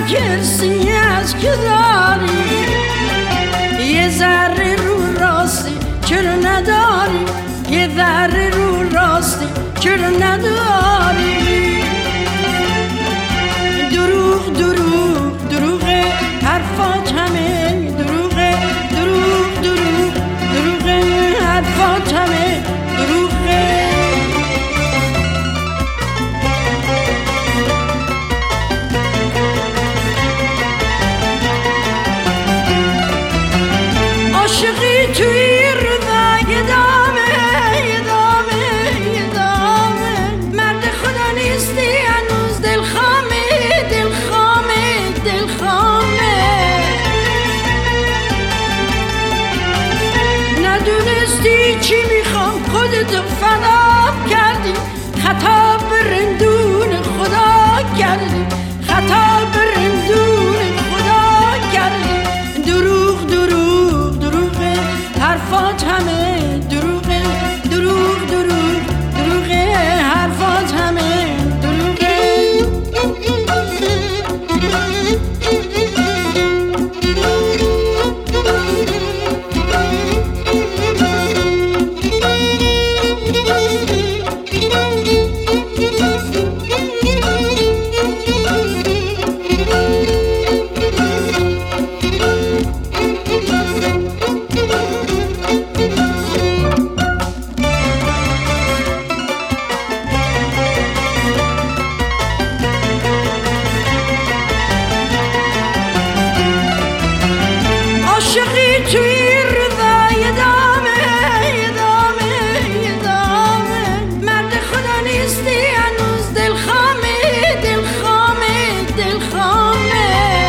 کرسی از که داری، یه ذره رو راستی چرا نداری، یه ذره رو راستی چرا نداری. دروغ دروغ دروغه، حرفات همه دروغه، دروغ دروغ دروغه، حرفات همه دروغه. عاشقی توی روزای دامه دامه دامه، مرد خدا نیستی هنوز دلخامه دلخامه دلخامه. ندونستی چی میخوام خودتو فدا کردی، خطا به رندون خدا کردی، خطا به رندون خدا کردی. دروغ دروغ دروغه، حرفات همه دروغه، دروغ دروغ دروغه، حرفات همه دروغه. عاشقی توی روزای دامه دامه دامه، مرد خدا نیستی هنوز دلخامه دلخامه دلخامه.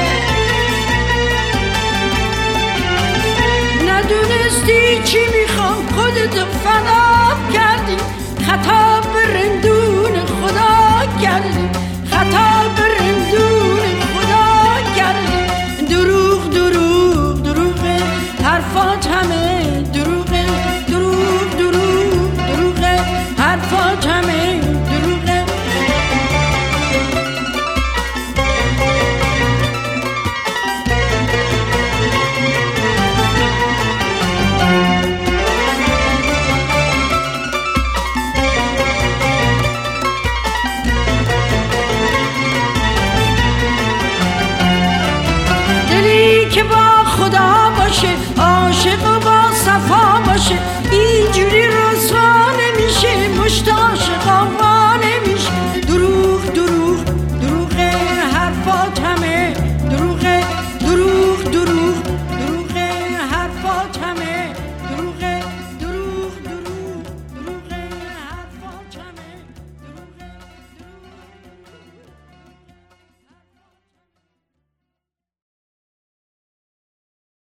ندونستی چی میخوام خودتو فدا کردی، خطا به رندون خدا کردی، خطا به رندون خدا کردی. دروغ دروغ دروغه، حرفات همه دروغه، دروغ دروغ دروغه، حرفات همه دروغه. دلی که با خدا باشه، عاشق و با صفا باشه، اینجوری رو